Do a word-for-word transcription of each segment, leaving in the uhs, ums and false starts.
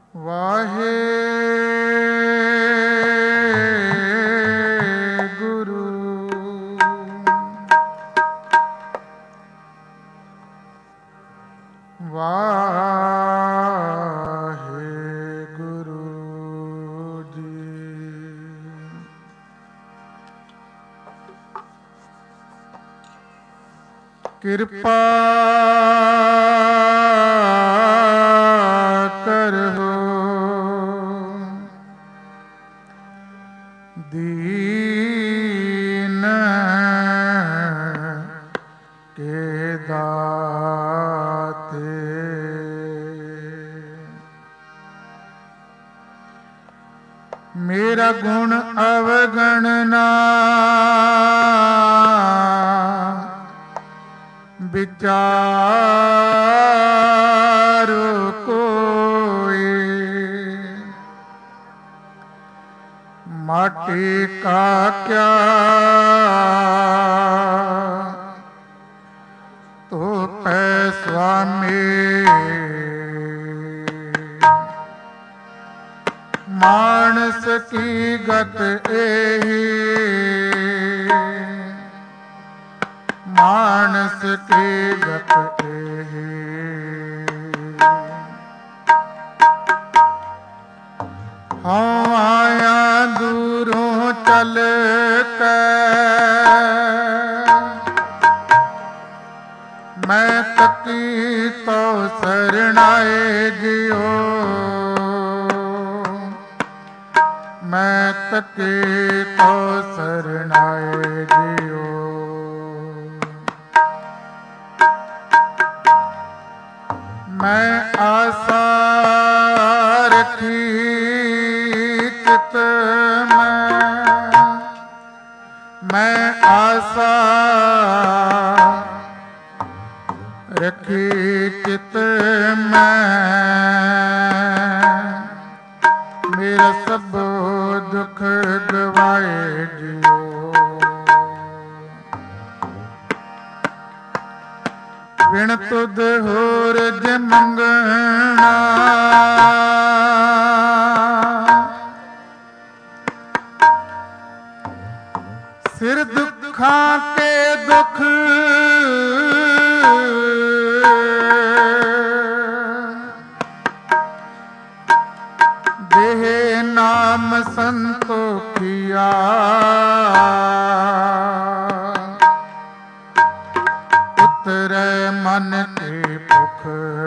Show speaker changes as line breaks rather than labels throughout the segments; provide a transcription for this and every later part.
वाहे गुरु वाहे गुरु जी। कृपा करहो दीन के दाते। मेरा गुण अवगणना विचारो कोई। माटी का क्या तो पै स्वामी, मानस की गत एही, मानस की गत एही। हाँ आया दूरों चल कर, मैं तकी तो शरणाए जियो, मैं तकी तो शरणाए जियो। मैं आशा रखी चित में, मैं आशा रखी चित में। मेरा सब दुख गवाए जियो, बिन तुध होर जे मंगना। सिर दुखा के दुख देह नाम संतोखिया। उतरे मन के भुख,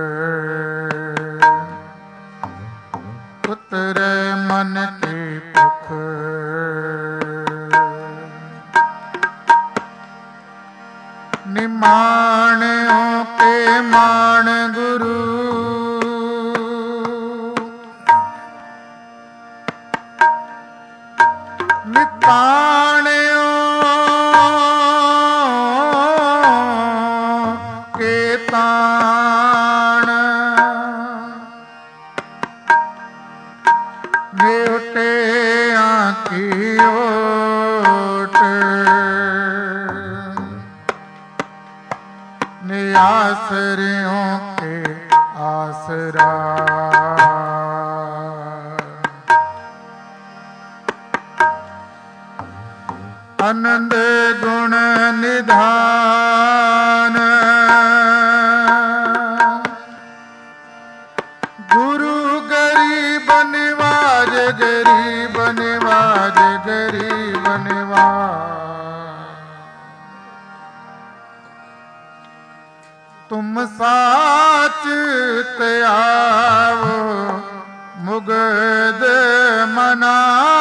उतरे मन के भुख। निमाणों के मान गुरु, निताणों के ताण। नेवटे आँखी ओट, नियासरियों के आसरा। आनंद गुण निधान, गुरु गरीब निवाज, गरीब निवाज, गरीब निवाज। तुम साच त्यावो मुगद मना,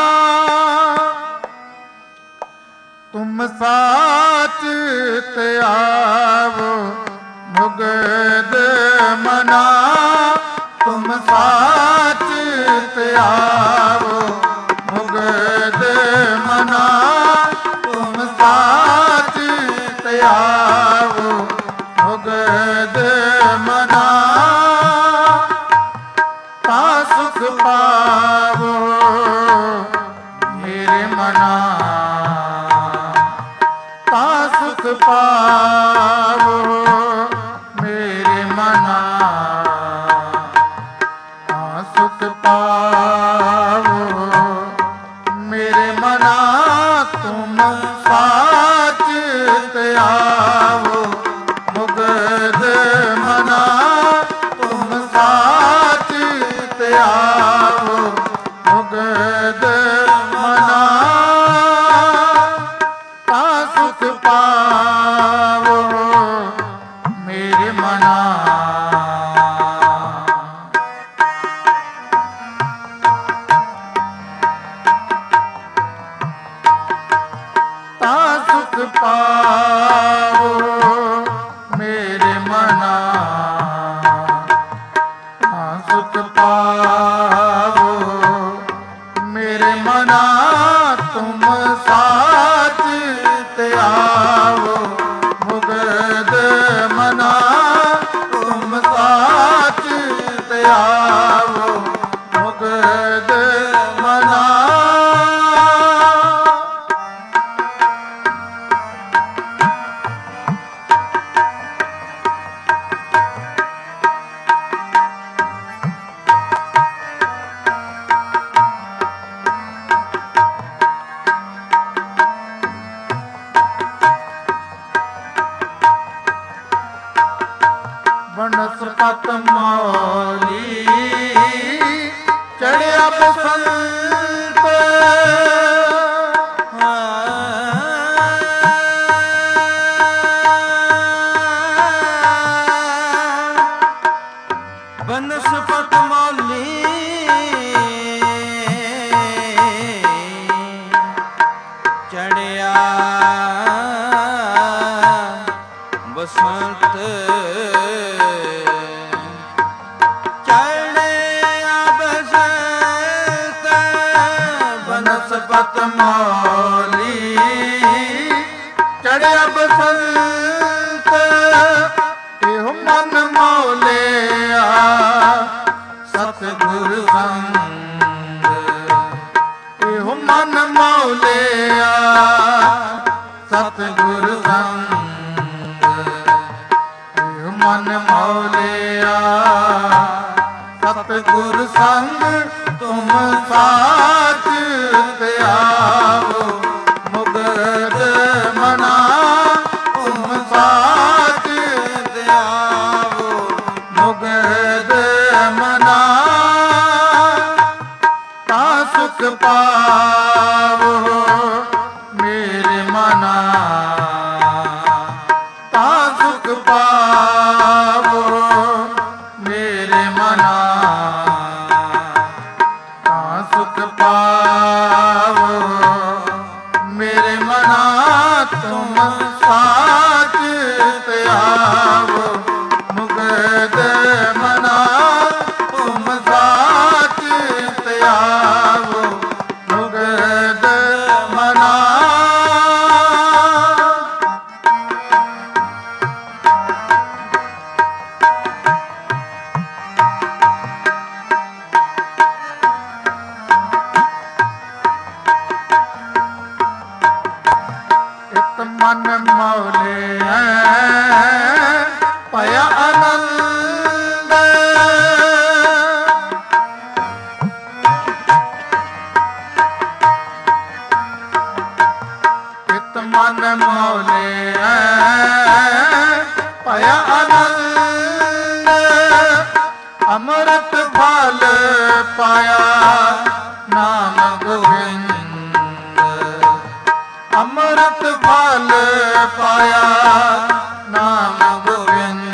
तुम साच त्यावो मुगद मना। तुम साच त्यावो मुगद मना, तुम साच त्यावो मुगद मना। ता सुख पावो मेरे मना, ता सुख पावो मेरे मना। ता सुख सुख पावो मेरे मना तुम साच त्यावो मुगद मना तुम साच त्यावो मुगद मना ता सुख पावो मेरे मना सुख पावो मेरे मना सुख पावो मेरे मना तुम साच त्यावो मुगद मना तुम साच त्यावो मुगद मना बनस्पत मौली चढ़िया बसंत बनस्पत मौली चढ़िया बसंत बनस्पत मौली चढ़िया बसंत एहो मन मौलिया सतगुर संग एहो मन मौलिया सतगुर संग एहो मन मौलिया सतगुर संग तुम साच त्यावो मुगद मना तुम साच त्यावो मुगद मना ता सुख पावो मेरे मना ता सुख पावो मेरे मना सुख पावो मेरे मना तुम साच त्यावो मुगद मना तुम साच त्यावो मुगद मना मन मौले पया आनंद इत मन मौले पया आनंद अमृत फल पाया नाम गोविंद अमृत फल पाया नाम गोविंद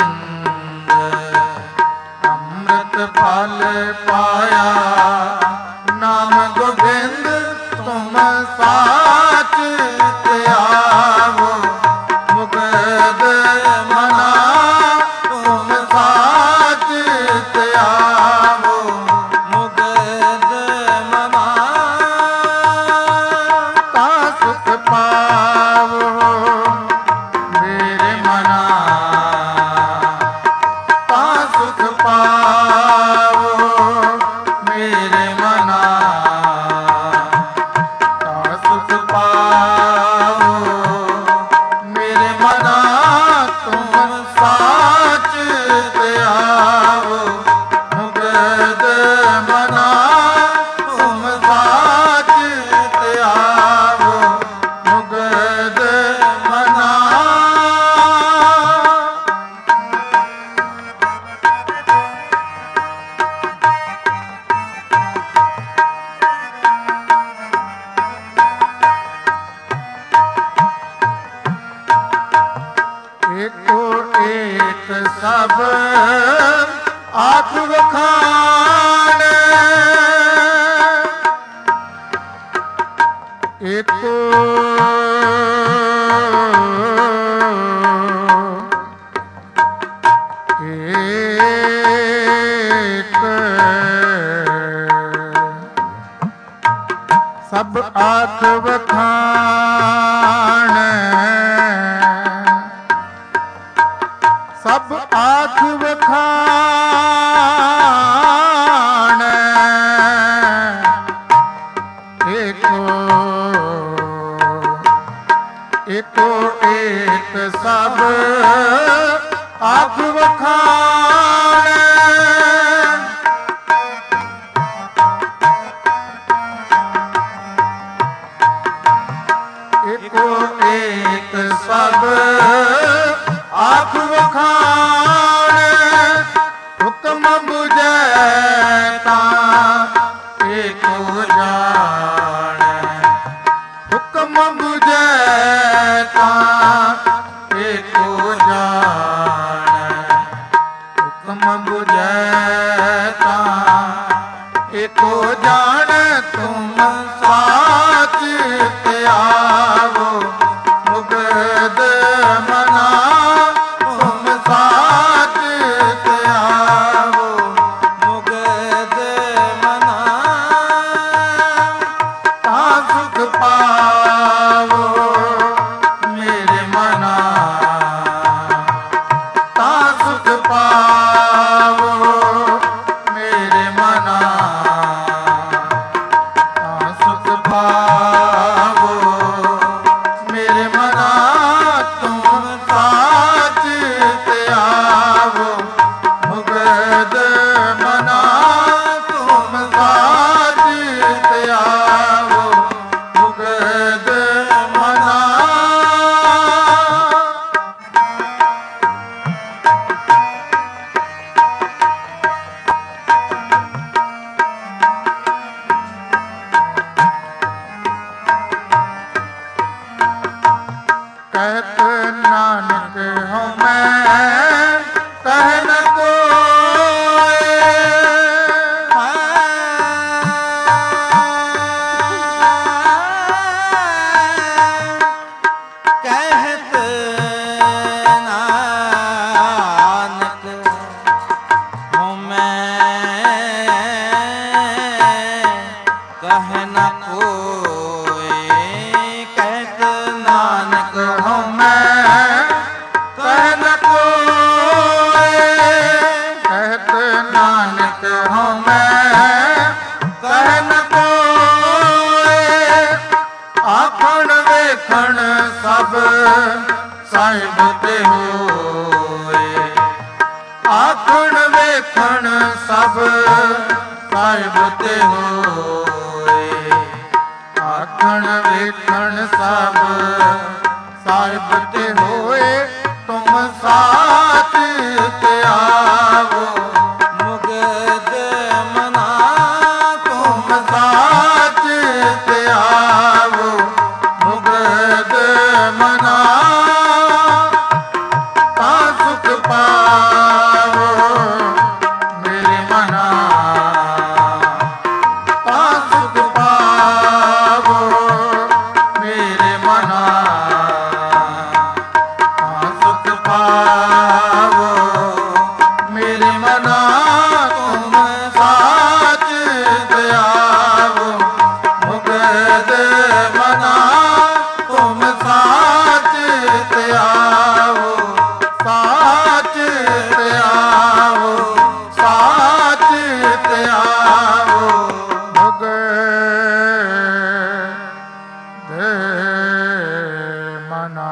अमृत फल पाया नाम गोविंद तुम साच त्यावो मुगद मना तुम साच त्यावो मुगद मना ता सुख पावो मेरे मना ता सुख पावो मेरे मना ता सुख पावो मना तुम साच त्यावो मुगद मना। एको एक सब आख वखान एको एक सब आख वखान सब आख वखान एको एको एक सब आख वखान। एको एक सब आख वखान हुक्म बुझै तां एको जान। हुक्म बुझै तां एको जान। हुक्म बुझै तां एको जान तुम साच त्यावो मुगद मना तुम साच त्यावो मुगद मना। ता सुख पावो मेरे मना ता सुख पावो मेरे मना ता सुख पावो मेरे मना तुम साच त्यावो मुगद मना तुम साच त्यावो मुगद मना। कहत नानक हूँ मैं कह न कोय।
कहत नानक हूँ मैं कह न कोय। कहत नानक
हूँ मैं कह न कोय। कहत नानक हूँ मैं कह न कोय। आखण वेखण सब साहिब ते होए। आखण वेखण सब साहिब ते होए। आखण वेखण सब साहिब ते होए तुम साच त्यावो
मुगद मना
तुम साच त्यावो मुगद मना। ता सुख पावो मेरे मना ता सुख पावो मेरे मना ता सुख पावो मेरे मना तुम साच त्यावो मुगद मना तुम साच त्यावो साच त्यावो साच त्यावो मुगद मना।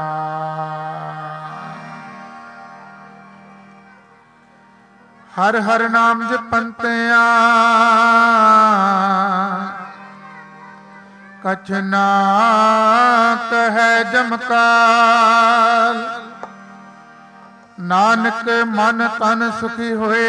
हर हर नाम जपंतिया ਕਛ ਨਾ ਕਹੈ ਜਮਕਾਲ, ਨਾਨਕ ਮਨ ਤਨ ਸੁਖੀ ਹੋਏ,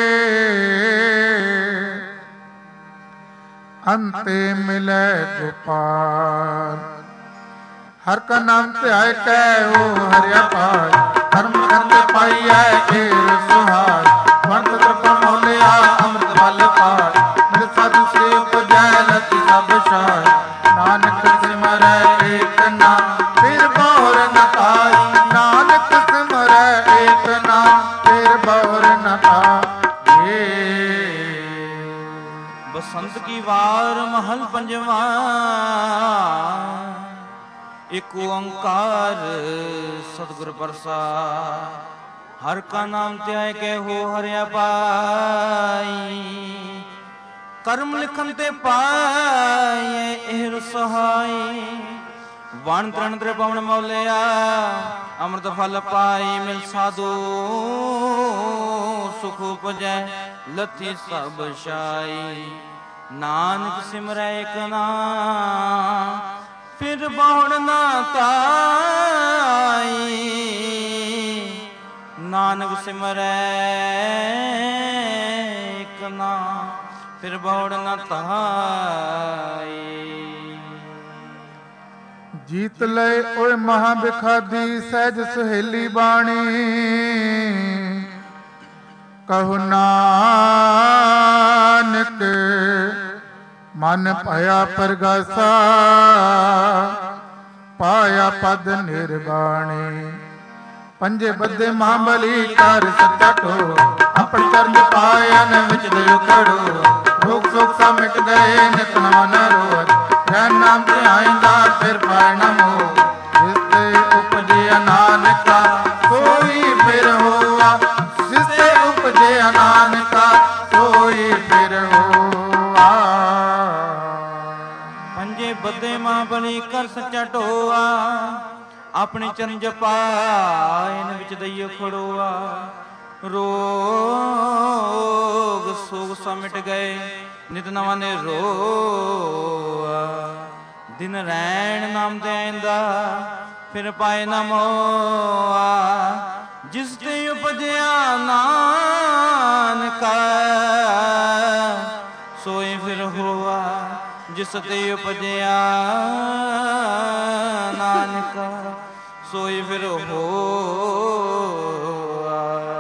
ਅੰਤੇ ਮਿਲੈ ਗੋਪਾਲ। ਹਰ ਕਾ ਨਾਮ ਧਿਆਇ ਕੈ ਓ ਹਰਿਆ ਪਾਇ, ਧਰਮ ਕਰਤੇ ਪਾਈਐ ਢੇਰ ਸੁਹਾਇ। ਵੰਤ ਤ੍ਰਿਪਾ ਮੋਲਿਆ ਅੰਮ੍ਰਿਤ ਬਲ ਪਾਇ, ਮਿਲ ਸਾਧੂ ਸੇ ਉਪਜੈ ਲਤੀ ਸਭ ਛਾਇ। ਨਾਨਕ ਸਿਮਰੈ ਏਕ ਨਾਮ ਫਿਰ ਬੋਰ ਨ ਪਾਈ, ਨਾਨਕ ਸਿਮਰੈ ਏਕ ਨਾਮ ਫਿਰ ਬੋਰ ਨ ਪਾਈ।
ਬਸੰਤ ਕੀ ਵਾਰ ਮਹਲ ਪੰਜਵਾ, ਇਕ ਓੰਕਾਰ ਸਤਿਗੁਰ ਪ੍ਰਸਾਦਿ। ਹਰ ਕਾ ਨਾਮ ਧਿਆਇ ਕੈ ਹੋ ਹਰਿਆ ਪਾਈ, ਕਰਮ ਲਿਖਨ ਤੇ ਪਾਏ ਇਹ ਸਹਾਈ। ਵਣ ਤ੍ਰਣ ਤ੍ਰਿਭੁਵਨ ਮੌਲਿਆ ਅੰਮ੍ਰਿਤ ਫਲ ਪਾਈ, ਮਿਲ ਸਾਧੂ ਸੁਖ ਉਪਜੈ ਲਥੀ ਸਭ ਛਾਈ। ਨਾਨਕ ਸਿਮਰੈ ਏਕ ਨਾਮ ਫਿਰ ਬਹੁੜ ਨਾ ਤਾਈ, ਨਾਨਕ ਸਿਮਰੈ ਏਕ ਨਾਮ ਫਿਰ ਬਹੁੜ ਨਾ ਤਾਈ।
ਜੀਤ ਲਏ ਓਏ ਮਹਾ ਬਿਖਾਦੀ ਸਹਿਜ ਸੁਹੇਲੀ ਬਾਣੀ, ਕਹੋ ਨਾਨਕ ਮਨ ਭਇਆ ਪਰਗਾਸਾ, ਪਾਇਆ ਪਦ ਨਿਰਵਾਣੀ। ਪੰਜੇ ਬੱਦੇ ਮਹਾਬਲੀ ਕਰ ਸੱਚਾ ਢੋ, ਆਪਣ ਚਰਨ ਪਾਇਨ ਵਿੱਚ ਦਿਓ ਖੜੋ। ਰੋਗ ਸੋਗ ਸਾ ਮਿਟ ਗਏ ਨਿਤ ਨਵਾਂ ਨ ਰੋਜ, ਜੈ ਨਾਮ ਧਿਆਇਂਦਾ ਫਿਰ ਪਾਇ ਨ ਮੋਹ। ਜਿਸ ਤੇ ਉਪਜਿਆ ਨਾਨਕਾ ਸੋਈ ਫਿਰ ਹੋਆ, ਜਿਸ ਤੇ ਉਪਜਿਆ ਨਾਨਕਾ ਸੋਈ ਫਿਰ ਹੋਆ।
ਪੰਜੇ ਬੱਦੇ ਮਹਾਬਲੀ ਕਰ ਸੱਚਾ ਢੋਆ, ਆਪਣੇ ਚਰਨ ਜਪਾਇਨ ਵਿੱਚ ਦਈਓ ਖੜੋਆ। ਰੋਗ ਸੋਗ ਸਾ ਮਿਟ ਗਏ ਨਿਤ ਨਵਾਂ ਨੇ ਰੋਆ। ਦਿਨ ਰੈਣ ਨਾਮ ਦੇਂਦਾ ਫਿਰ ਪਾਏ ਨਾ ਮੋਆ, ਜਿਸ ਤੇ ਉਪਜਿਆ ਨਾਨਕਾ ਸੋਈ ਫਿਰ ਹੋਆ। ਜਿਸ ਤੇ ਉਪਜਿਆ ਨਾਨਕਾ ਸੋਈ ਫਿਰ ਹੋਆ।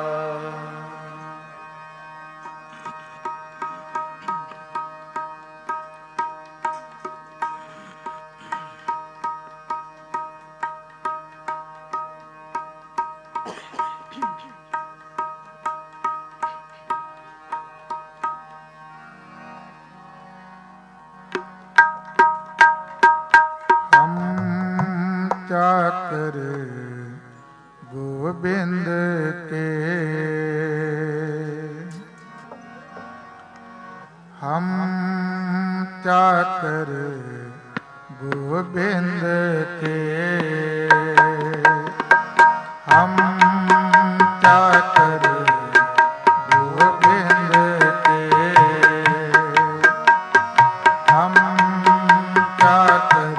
चाकर गोविंद के हम चाकर गोविंद के, हम चाकर गोविंद के, हम चाकर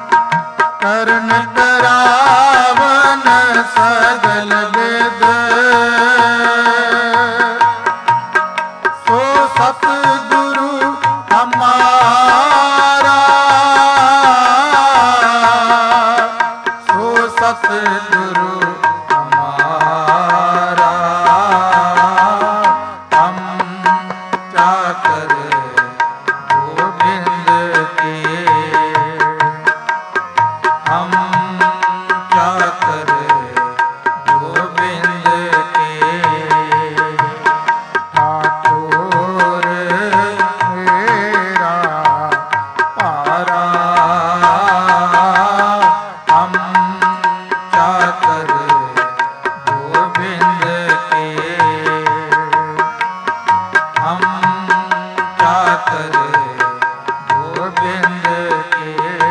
ਕਰਨ ਕਰਾਵਨ ਸਗਲ ਵੇਦ। सो सतगुरु हमारा, सो सतगुरु हमारा, हम चाकर गोविंद के, हम चाकर गोविंद के, ठाकुर मेरा पारा, हम चाकर गोविंद के, हम चाकर गोविंद के।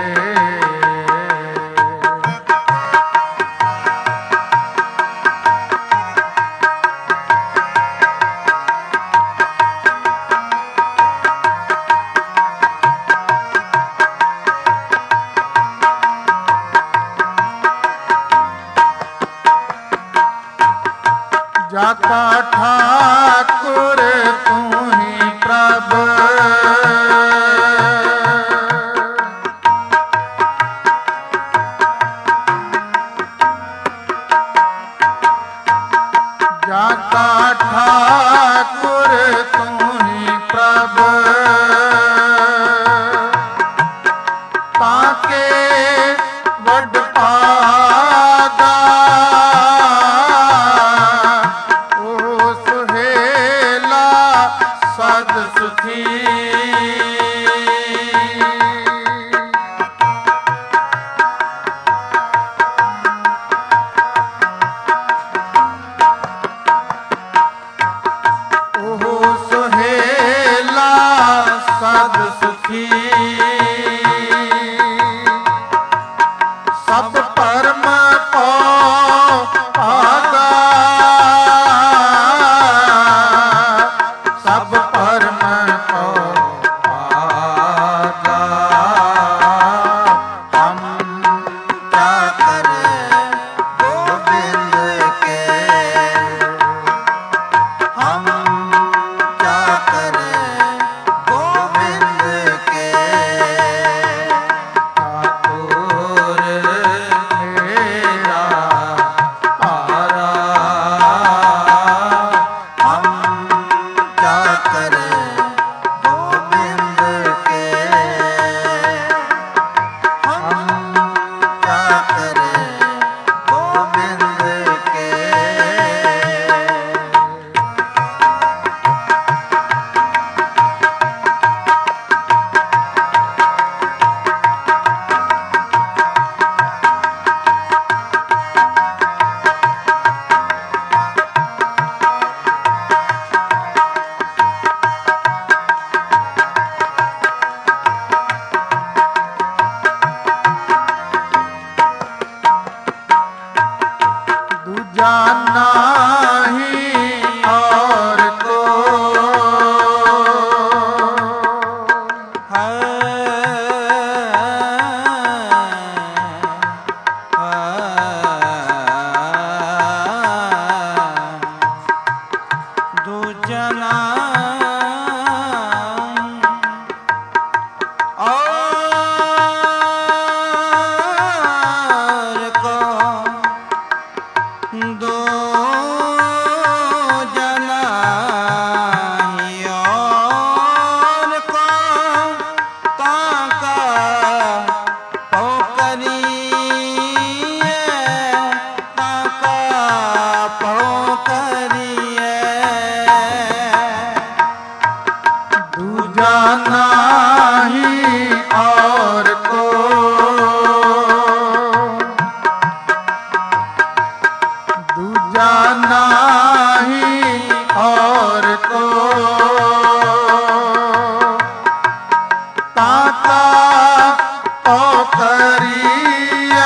जाका ठाकुर तू ही प्रभ, जाका ठाकुर तू ही प्रभ, ताके वड पागा, ओ सुहेला सद सुखी, ओ सुहेला सद सुखी, सब परम को आगा, सब परम को आगा, हम चाकर गोविंद के, हम चाकर गोविंद के, ठाकुर मेरा पारा, हम चाकर गोविंद के, हम चाकर गोविंद के। दूजा नाही और को,
दूजा नाम और को, दो जना ही और को, ताका पोकरिए, ताका पोकरिए,
दूजा नाही और को, दूजा नाही और को, ताका पोकरिए,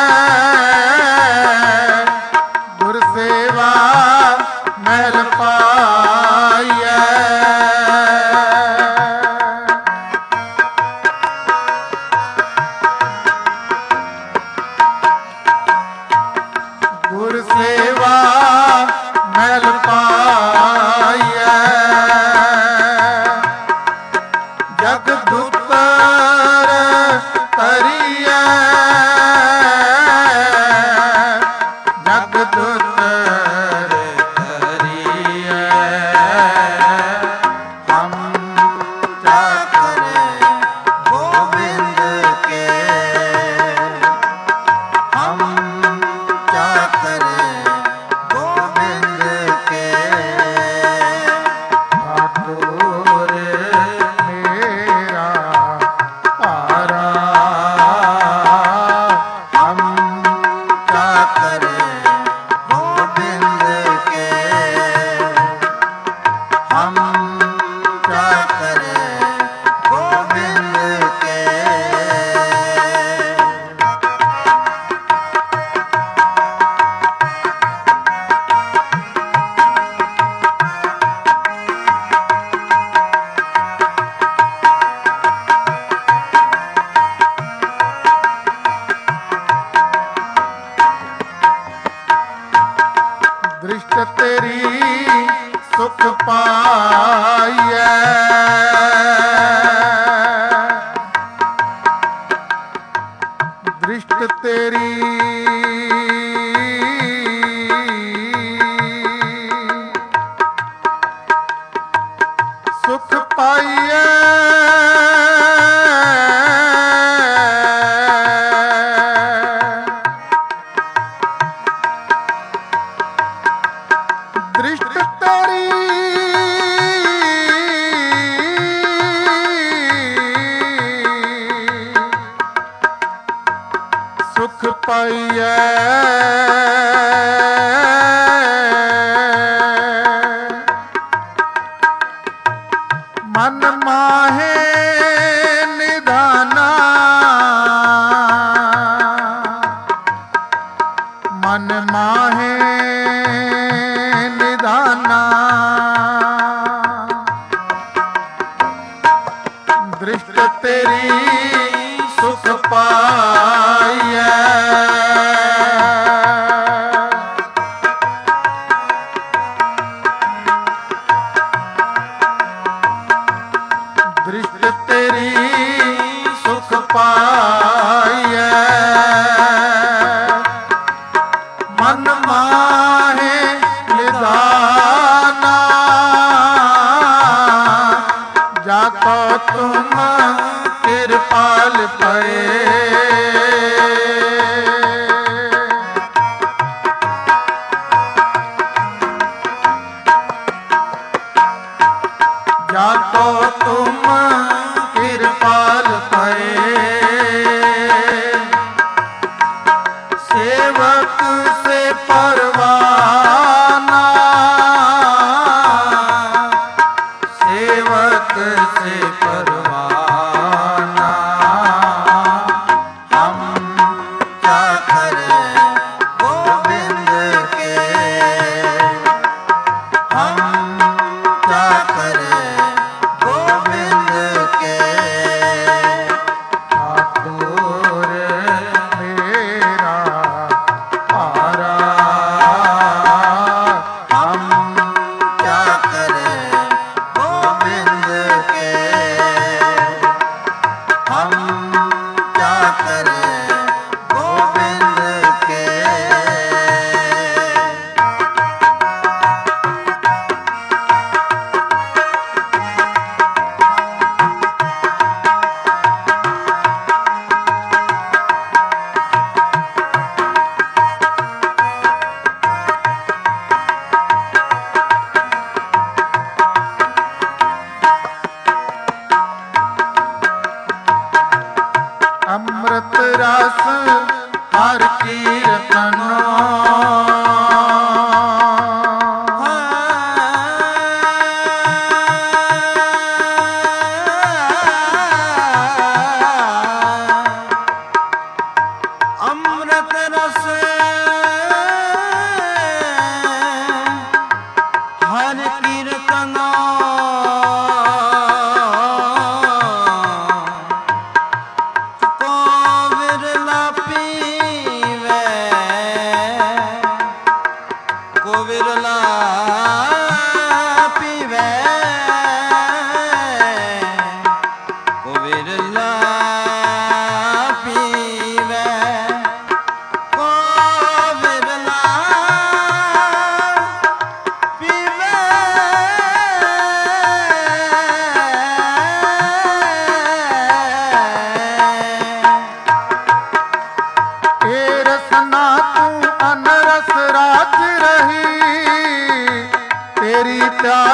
गुर सेवा महल पाइए, गुर सेवा ਪਾਈਐ ਜਗ ਦੁਤਰ ਤਰੀਐ ਜਗ ਦੁਤਰ ਤਰੀਐ ਹਮ ਚਾਕਰ ਗੋਬਿੰਦ ਕੇ ਹਮ ਚਾਕਰ ਗੋਬਿੰਦ ਕੇ ਠਾਕੁਰ ਮੇਰਾ ਭਾਰਾ ਹਮ ਚਾਕਰ ਗੋਬਿੰਦ ਕੇ ਹਮ ਚਾਕਰ ਗੋਬਿੰਦ ਕੇ ਦ੍ਰਿਸ਼ਟ ਤੇਰੀ ਸੁਖ ਪਾਈਐ ਦ੍ਰਿਸ਼ਟ ਤੇਰੀ ਸੁਖ ਪਾਈਐ ਦ੍ਰਿਸ਼ਟ ਤੇਰੀ ਸੁਖ ਪਾਈਐ ਮਨ ਮਾਹੇ ਨਿਧਾਨਾ ਮਨ ਮਾਹੇ ਨਿਧਾਨਾ ਦ੍ਰਿਸ਼ਟ ਤੇਰੀ ਸੁਖ ਪਾਈਐ ਦ੍ਰਿਸ਼ਟ ਤੇਰੀ ਸੁਖ ਪਾਈਐ ਮਨ ਮਾਹੇ ਨਿਧਾਨਾ ਜਾਕੋ ਤੁਮ ਕਿਰਪਾਲ ਪਏ ਜਾਕੋ ਤੁਮ ਕਿਰਪਾਲ ਪਏ ਸੇਵਕ ਸੇ ਪਰਵਾਨਾ ਸੇਵਕ ਸੇ ਪਰਵਾਨਾ ਹਮ ਚਾਕਰ ਗੋਬਿੰਦ ਕੇ ਹਮ ਚਾਕਰ ਗੋਬਿੰਦ ਕੇ ਠਾਕੁਰ ਮੇਰਾ ਭਾਰਾ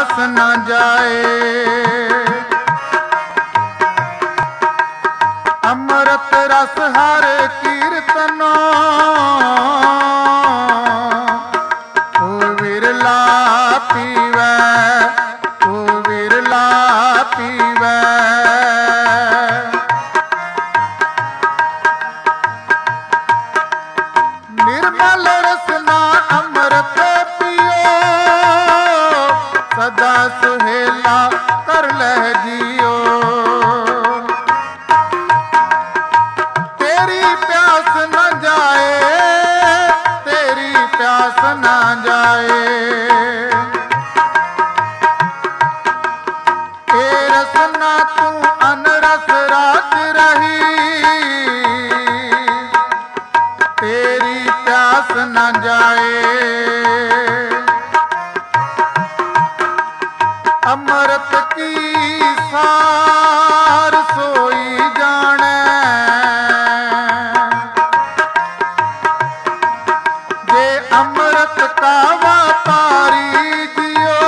प्यास न जाए। अमृत रस हर कीर्तनो ओ विरला पीवै, ओ विरला पीवै। निर्मल रसना अमृत पियो सदा सुहेला कर लह जियो। तेरी प्यास न जाए, तेरी प्यास न जाए। ए रसना तू अनरस रात रही, तेरी प्यास न जाए। अमृत की सार सोई जाने, जे अमृत का व्यापारी जियो।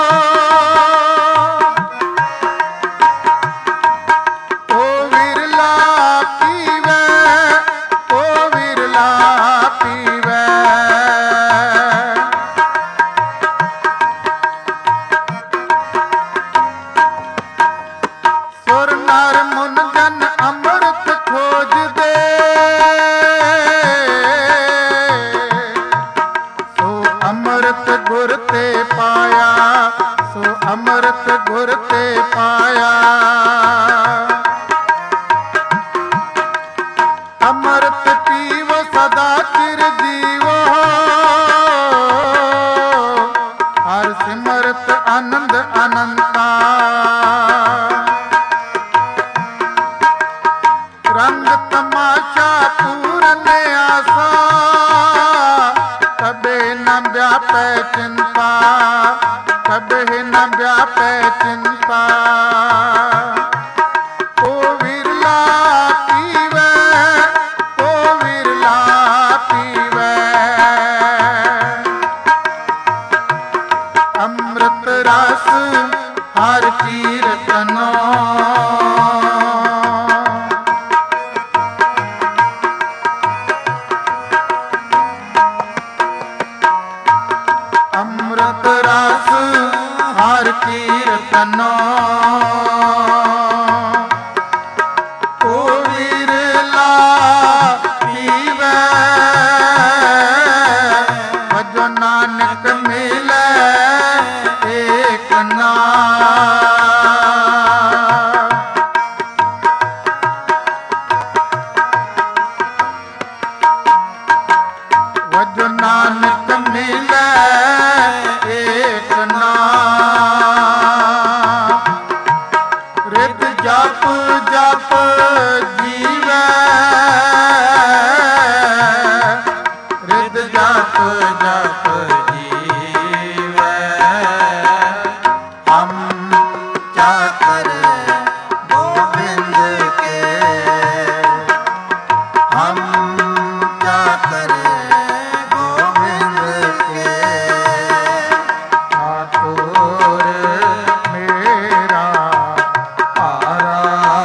ओ विरला पीवै, ओ विरला पीवै। सुर नर मुन जन अमृत खोज दे, सो अमृत गुर ते पाया, सो अमृत गुर ते पाया। अमृत पीवो सदा चिर जीवो, हर सिमरत आनंद अनंता। रंग तमाशा पूरन आसा, कबे न व्यापै चिंता, कबे न व्यापै चिंता। ओ विरला पीवै, ओ विरला पीवै। अमृत रस हर कीर्तनो अमृत रस हर कीर्तनो ओ विरला पीवै। भजो नानक मिलै एक नाम। भजो नानक मिलै एक नाम। रित जप जप जीवै, रित जप जप जीवै। हम चाकर गोविंद के, हम चाकर गोविंद के। ठाकुर मेरा आरा,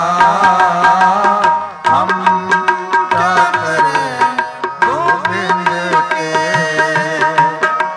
हम चाकर गोविंद के।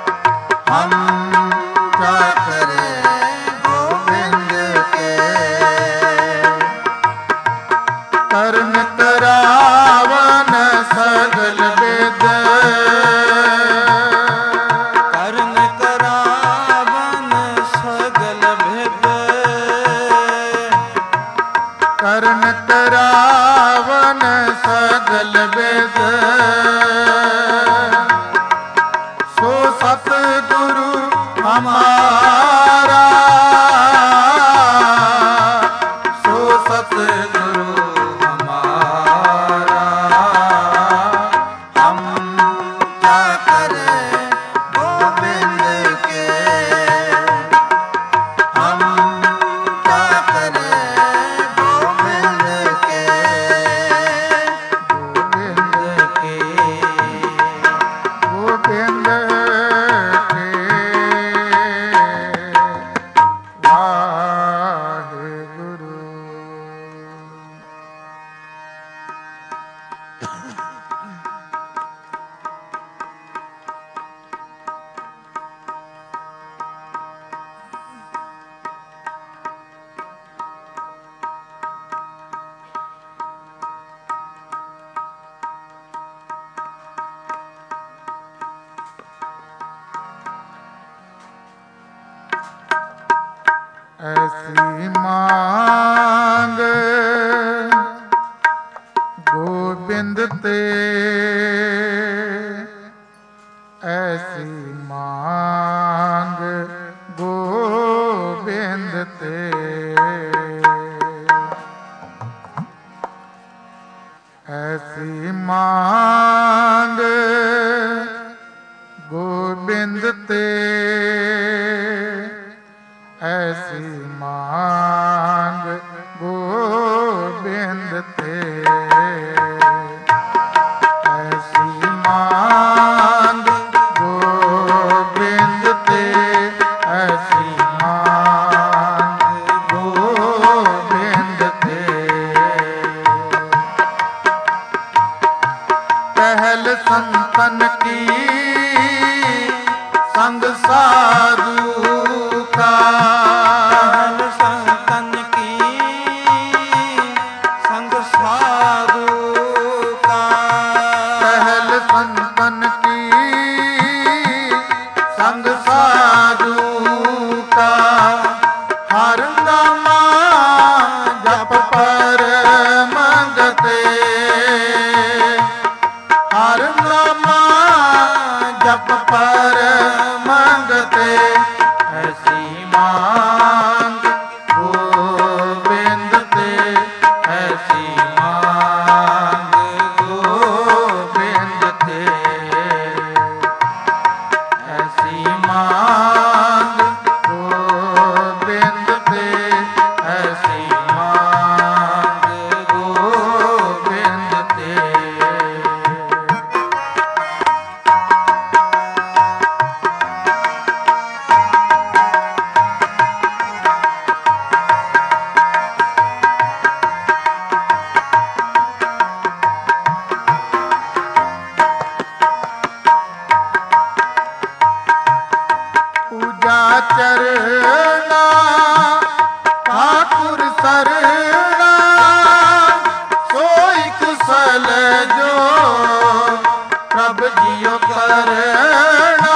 ਐਸੀ ਮਾਂਗ ਗੋਬਿੰਦ ਤੇ, ਐਸੀ ਮਾਂਗ ਗੋਬਿੰਦ ਤੇ, ਐਸੀ ਮਾਂਗ ਗੋਬਿੰਦ ਤੇ, ਐਸੀ ਮਾਂਗ ਗੋਬਿੰਦ ਤੇ, ਐਸੀ ਮਾਂਗ ਗੋਬਿੰਦ ਤੇ, ਐਸੀ ਮਾਂਗ ਗੋਬਿੰਦ ਤੇ। ਪਹਿਲ ਸੰਤਨ ਕੀ संग साधु का,
पहल संतन की संग साधु का,
पहल संतन की संग साधु का, हर नामा जप पर मंगते, हर नामा जप पर मंगते, ऐसी मांग गोविंद ते, ऐसी मांग गोविंद ते, ऐसी मांग गोविंद ते, ऐसी मांग गोविंद ते। चरना ठाकुर सरना, सोई कुशल जो प्रभ जियो करना।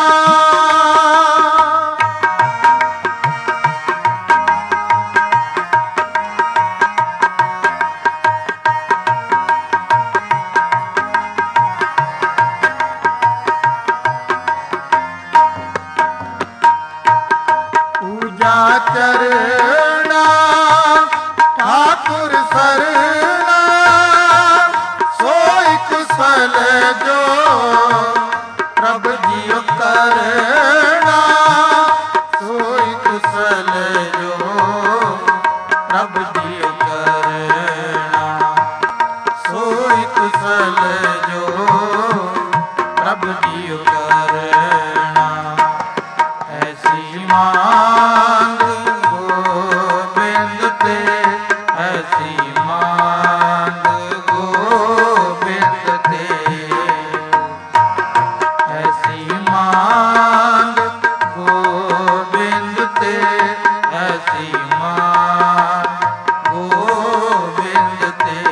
चरना ठाकुर सरना, सोई कुशल जो प्रभ जियो करना, सोई कुशल जो प्रभ जियो करना, सोई कुशल जो प्रभ जियो करना। ऐसी मांग गोविंद ते, ऐसी मांग गोविंद ते, ऐसी मांग गोविंद ते, ऐसी मांग गोविंद ते।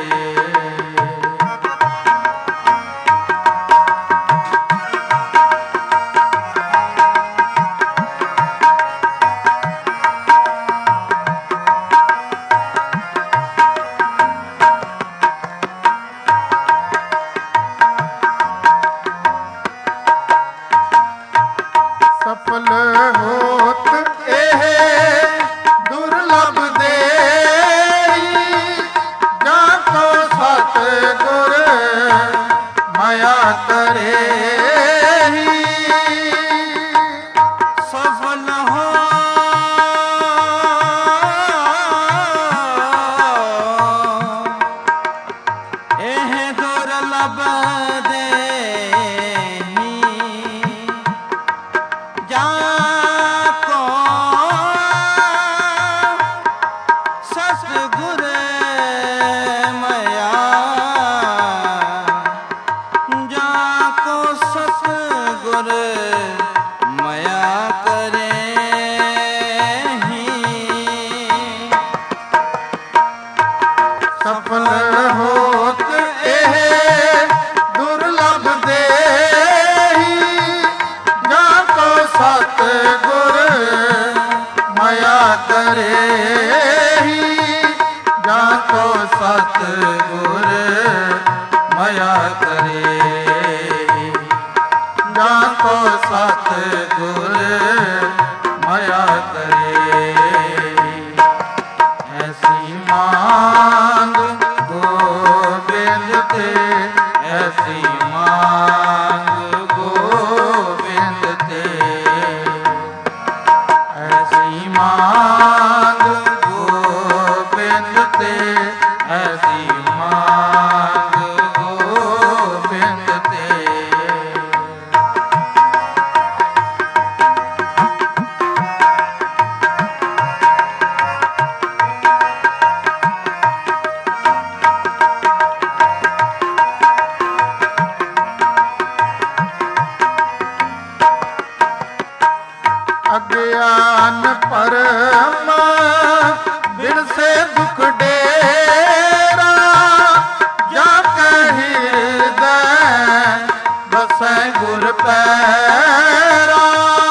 सफल होत एह दुर्लभ देई, जाको सतगुर माया करे।
सफल हो एह दुर्लभ देही, जाको सतगुर माया, जाको सतगुर माया करे।
सफल होत एह दुर्लभ देही, जाको सतगुर माया करे। जाको सतगुर माया करे, ऐसी मांग गोबिंद ते, ऐसी मांग गोबिंद ते, ऐसी मांग गोबिंद ते, ऐसी मांग गोबिंद ते। अज्ञान परम बिन से दुख डेरा, जाके हृदय बसै गुर पैरा।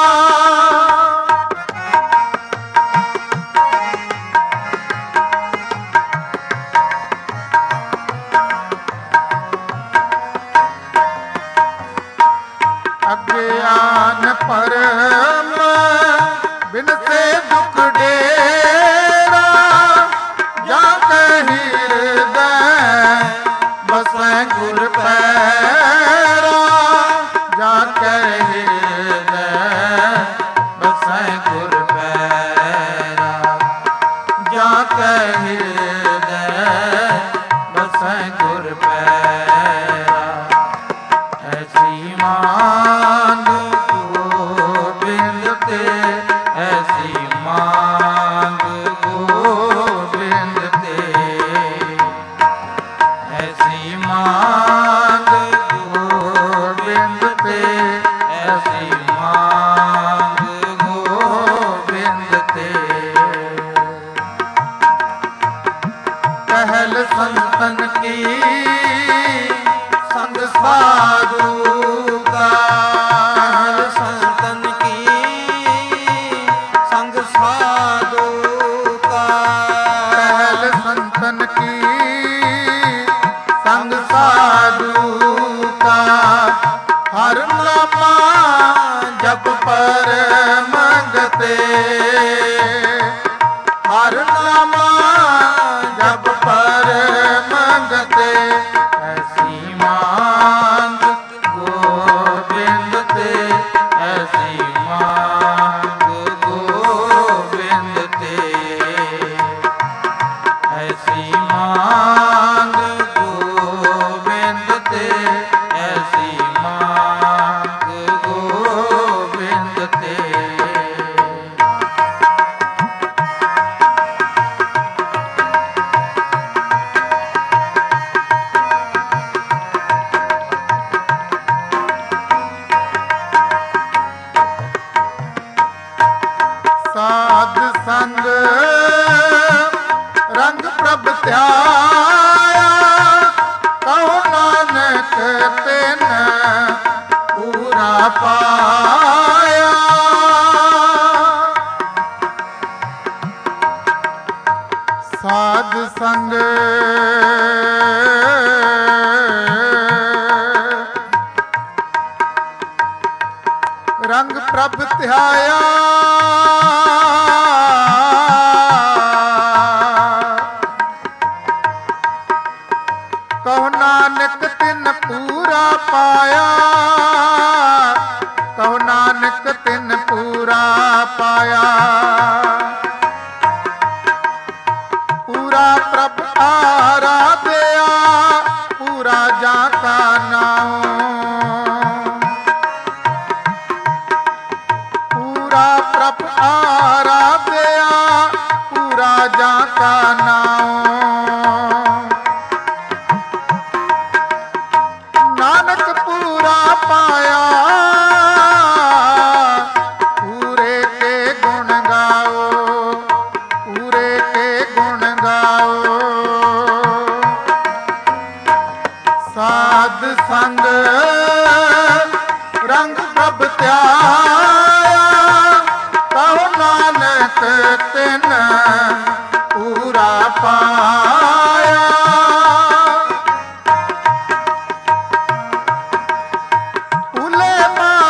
अज्ञान परम बिन से दुख डेरा, जाके हृदय बसै गुर पैरा, जाके हृदय बसै गुर पैरा, जाके हृदय बसै गुर पैरा। ऐसी मांग गोबिंद ते, ऐसी मांग गोबिंद ते, ऐसी मांग गोबिंद ते, ऐसी मांग गोबिंद ते। पहल संतन की संग साधु का,
पहल संतन की संग साधु का,
पहल संतन की संग साधु का, हर नामा जप पर मंगते, हर नामा जप पर मंगते, ऐसी मांग गोबिंद ते, ऐसी मांग गोबिंद ते, ऐसी मांग गोबिंद ते, ऐसी मांग गोबिंद ते। साध संग रंग प्रभ ध्याया, कहो नानक तिन पूरा पाया। साध संग रंग प्रभ ध्याया, कहो नानक तिन पूरा पाया, कहो नानक तिन पूरा पाया। पूरा प्रभ आराध्या, पूरा जाका नाम, पूरा प्रभ आराध्या, पूरा जाका नाम। नानक पूरा पाया, पूरे के गुण गाओ, पूरे के गुण गाओ। साध संग रंग प्रभ ध्याया, कहो नानक तिन पूरा पाया। भूले मा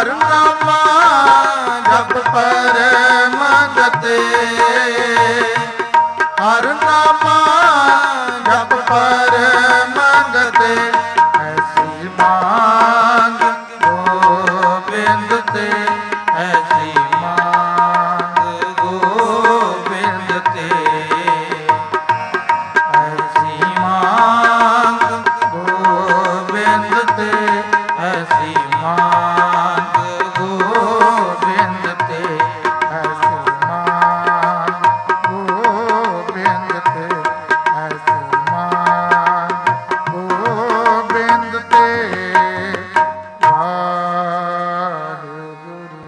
ਹਰ ਨਾਮਾ ਜਪ ਪਰਮ ਗਤੇ, ਹਰ ਨਾਮਾ ਜਪ ਪਰਮ ਗਤੇ, ਐਸੀ ਮਾਂਗ ਗੋਬਿੰਦ ਤੇ, ਐਸੀ ਮਾਂਗ ਗੋਬਿੰਦ ਤੇ, ਐਸੀ ਮਾਂਗ ਗੋਬਿੰਦ ਤੇ, ਐਸੀ ਮਾਂਗ ਗੋਬਿੰਦ ਤੇ, ਐਸੀ ਮਾਂਗ ਗੋਬਿੰਦ ਤੇ, ਐਸੀ ਮਾਂਗ ਗੋਬਿੰਦ ਤੇ। ਵਾਹਿਗੁਰੂ।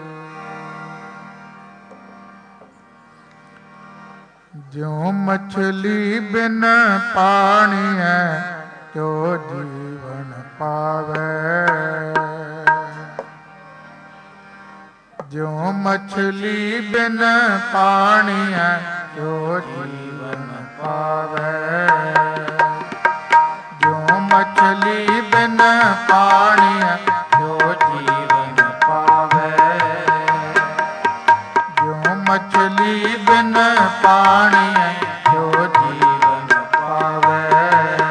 ਜਿਉ ਮਛਲੀ ਬਿਨ ਪਾਣੀ ਹੈ, ਤਿਉ ਜੀਵਨ ਪਾਵੈ। ਜਿਉ ਮਛਲੀ ਬਿਨ ਪਾਣੀ ਹੈ, ਤਿਉ ਜੀਵਨ ਪਾਵੈ। ਜਿਉ ਮਛਲੀ ਬਿਨ ਪਾਣੀ ਹੈ, ਤਿਉ ਜੀਵਨ ਪਾਵੈ। ਜਿਉ ਮਛਲੀ ਬਿਨ ਪਾਣੀ ਹੈ, ਤਿਉ ਜੀਵਨ ਪਾਵੈ।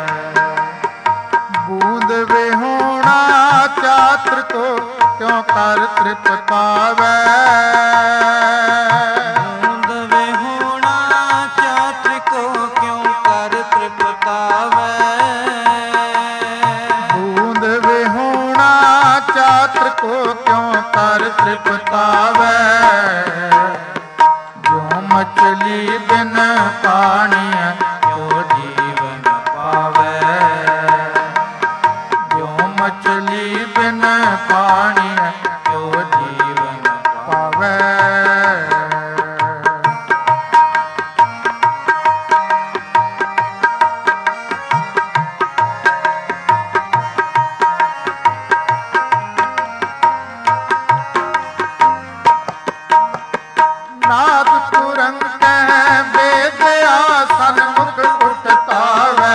ਬੂੰਦ ਵਿਹੂਣਾ ਚਾਤਰ ਕੋ ਕਿਉ ਕਰ ਤ੍ਰਿਪਤਾਵੈ।
ਬੂੰਦ ਵਿਹੂਣਾ ਚਾਤਰ ਕੋ ਕਿਉ ਕਰ ਤ੍ਰਿਪਤਾਵੈ।
ਬੂੰਦ ਵਿਹੂਣਾ ਚਾਤਰ ਕੋ ਕਿਉ ਕਰ ਤ੍ਰਿਪਤਾਵੈ। ਜਿਉ ਮਛਲੀ ਬਿਨ ਪਾਣੀ ਹੈ, ਤਿਉ ਜੀਵਨ ਪਾਵੈ। ਜਿਉ ਮਛਲੀ ਬਿਨ ਪਾਣੀ ਹੈ, ਤਿਉ ਜੀਵਨ ਪਾਵੈ। ਨਾਦ ਤੁਰੰਗ ਕਹਿ ਬੇਦਿਆ ਸਨਮੁਖ ਉਠਤਾਵੈ।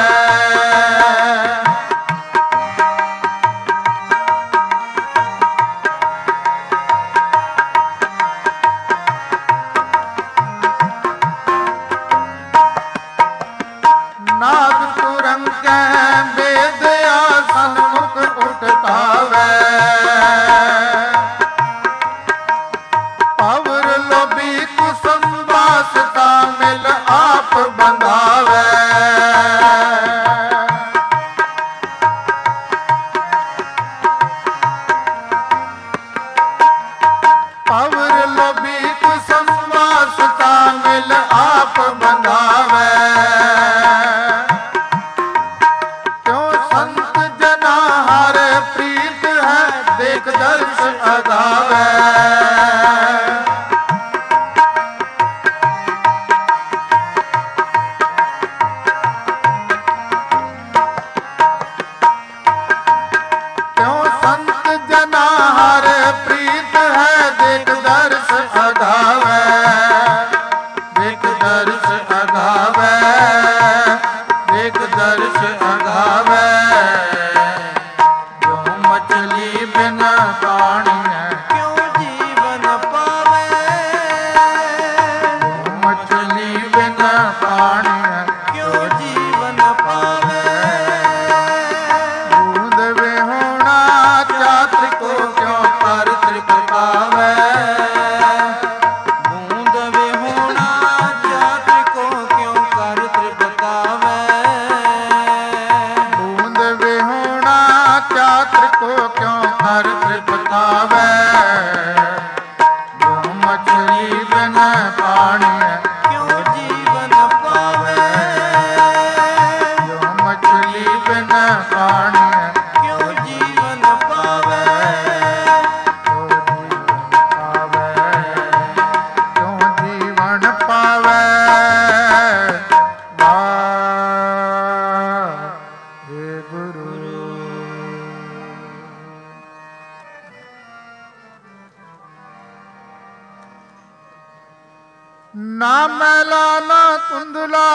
ਨਾਦ ਤੁਰੰਗ ਕਹਿ ਬੇਦਿਆ ਸਨਮੁਖ ਉਠਤਾਵੈ। ਪਵਰ ਲੋਭੀ ਕੁਸਮ ਵਾਸਤਾ ਮਿਲ ਆਪ ਬੰਧਾਵੈ। ਪਵਰ ਲੋਭੀ ਕੁਸਮ ਵਾਸਤਾ ਮਿਲ ਆਪ ਬੰਧਾਵੈ। ਕਿਉ ਸੰਤ ਜਨਾ ਹਰ ਪ੍ਰੀਤ ਹੈ, ਦੇਖ ਦਰਸ ਅਗਾਵੈ। ਕਿਉ ਸੰਤ ਜਨਾ ਹਰ ਪ੍ਰੀਤ ਹੈ, ਦੇਖ ਦਰਸ ਅਗਾਵੈ। ਦੇਖ ਦਰਸ ਅਗਾਵੈ। ਦੇਖ ਦਰਸ ਅਗਾਵੈ। ਜਿਉ ਮਛਲੀ ਬਿਨ ਪਾਣੀ ਹੈ,
ਕਿਉ ਜੀਵਨ ਪਾਵੈ।
ਜਿਉ ਮਛਲੀ ਬਿਨ ਪਾਣੀ ਹੈ,
ਕਿਉ ਜੀਵਨ ਪਾਵੈ।
ਬੂੰਦ ਵਿਹੂਣਾ ਚਾਤਰ ਕੋ ਕਿਉ ਕਰ ਤ੍ਰਿਪਤਾਵੈ।
ਬੂੰਦ ਵਿਹੂਣਾ ਚਾਤਰ ਕੋ ਕਿਉ ਕਰ ਤ੍ਰਿਪਤਾਵੈ।
ਬੂੰਦ ਵਿਹੂਣਾ ਚਾਤਰ ਕੋ ਕਿਉ ਕਰ ਤ੍ਰਿਪਤਾਵੈ। ਜਿਉ ਮਛਲੀ ਬਿਨ ਪਾਣੀ ਹੈ,
ਕਿਉ ਜੀਵਨ ਪਾਵੈ।
ਜਿਉ ਮਛਲੀ ਬਿਨ ਪਾਣੀ ਹੈ,
ਕਿਉ ਜੀਵਨ ਪਾਵੈ।
ਤਿਉ ਜੀਵਨ ਪਾਵੈ। ਤਿਉ ਜੀਵਨ ਪਾਵੈ। ਵਾਹਿਗੁਰੂ। ਨਾ ਮੈਲਾ ਨਾ ਧੁੰਦਲਾ,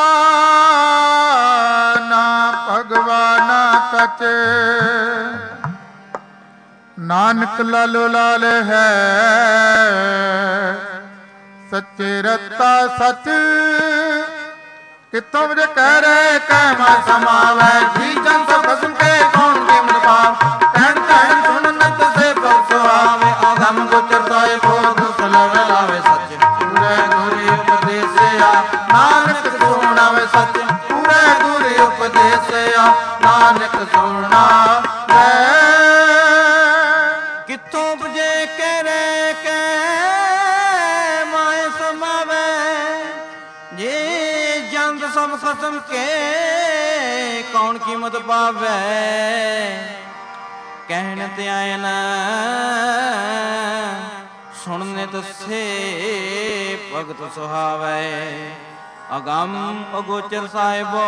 ਨਾ ਭਗਵਾਨਾ ਕਚ, नानक लालो लाल है सच्चे रता सच कितों जे कह रहे कह मा समावै जी जन सब कसम के कौन कीमत पाव कहन कहन सुनन से सब सुहावे आगम गोचर साए भोग सलावे लावे सच पूरे गुरु उपदेसिया नानक सुनावे सच पूरे गुरु उपदेसिया नानक सुनावे
कितों बजे कह रहे कह माए समावे जे जंत सब कसम के कौन कीमत पावे कहने ते आए न सुनने तो से भगत सुहावे अगम अगोचर साहिबो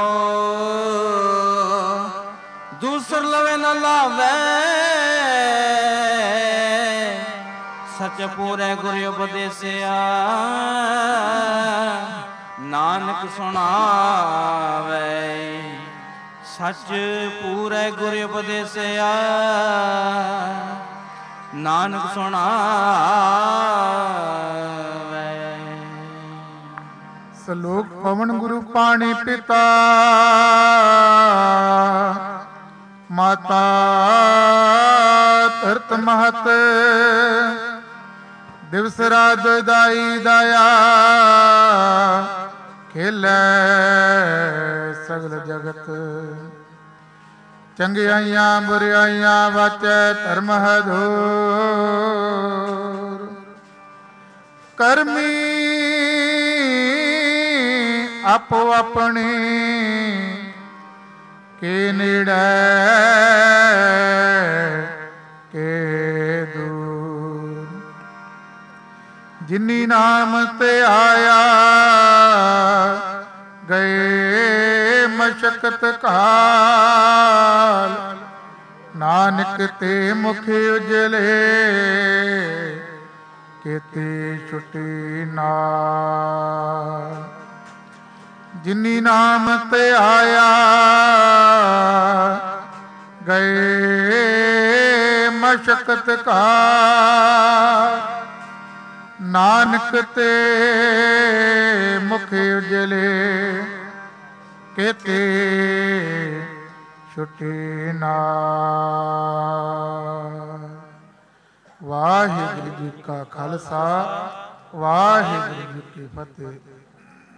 दूसर लवे न लावे सच पूरे गुरु उपदेसिया नानक सुनावे सच पूरे गुरु उपदेसिया नानक सुनावे।
सलोक पवन गुरु पाणी पिता माता धरत महत दिवस रात दाई दाया खेलै सगल जगत चंगियाइयां बुराइयां वाचै धर्म हदूर करमी आपो अपनी के नेड़े के दूर जिन्नी नाम ते आया गए मशक्कत काल नानक ते मुख उजले केती छुटी नाल जिन्नी नाम ते आया गए मशक्कत काल नानक ते मुख उजले केते छुटी नाल। वाहिगुरू जी का खालसा वाहिगुरू जी की फतेह।